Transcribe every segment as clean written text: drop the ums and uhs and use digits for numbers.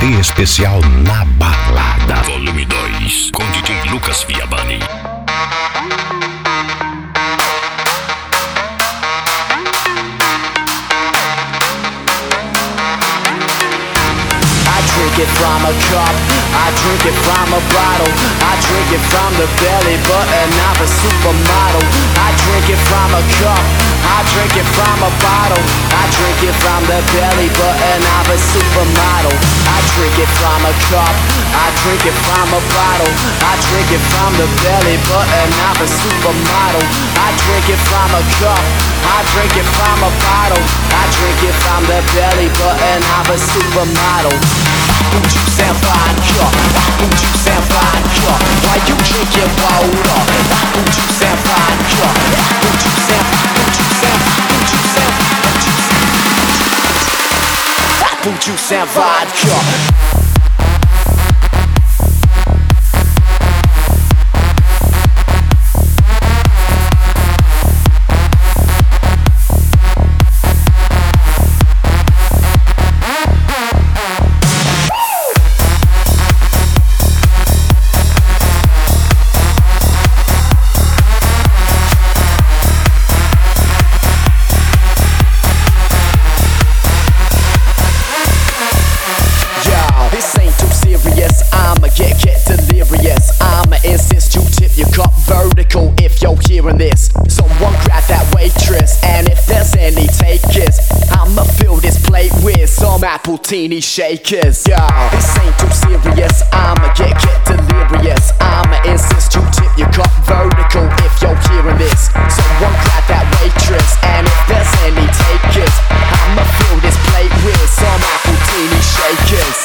CD especial Na Balada. Volume 2, com DJ Lucas Fiabani. Drink it from a cup, I drink it from a bottle, I drink it from the belly button of a supermodel. I drink it from a cup, I drink it from a bottle, I drink it from the belly button of a supermodel. I drink it from a cup, I drink it from a bottle, I drink it from the belly button of a supermodel. I drink it from a cup, I drink it from a bottle, I drink it from the belly button of a supermodel. Apple juice and vodka, apple juice and vodka. Why you drinking water? Apple juice and vodka, apple juice and apple juice and apple juice and apple juice and vodka. If you're hearing this, someone grab that waitress, and if there's any takers, I'ma fill this plate with some apple teeny shakers. Yo, this ain't too serious, I'ma get delirious. I'ma insist you tip your cup vertical if you're hearing this. Someone grab that waitress, and if there's any takers, I'ma fill this plate with some apple teeny shakers.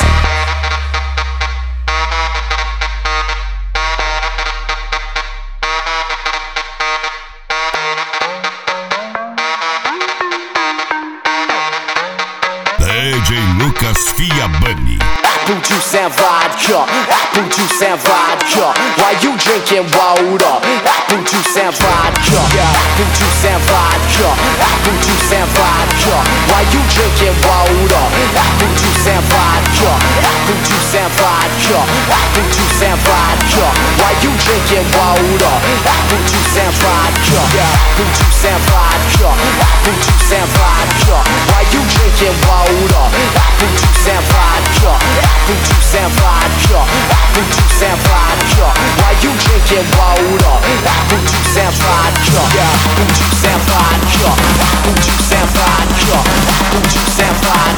DJ Lucas Fiabani. Apple juice and vodka, apple juice and vodka. Why you drinking water? Apple juice and vodka, apple juice and vodka, apple juice and vodka. Why you drinking water? Apple juice and vodka, apple juice and vodka, apple juice and vodka. Why you drinking water? Apple juice and vodka, apple juice and vodka, apple juice and vodka. Why you drinking water? Apple juice and vodka, apple juice and vodka, apple juice and vodka. Why you drinking water? Apple juice and vodka, apple juice and vodka, apple juice and vodka, apple juice and vodka.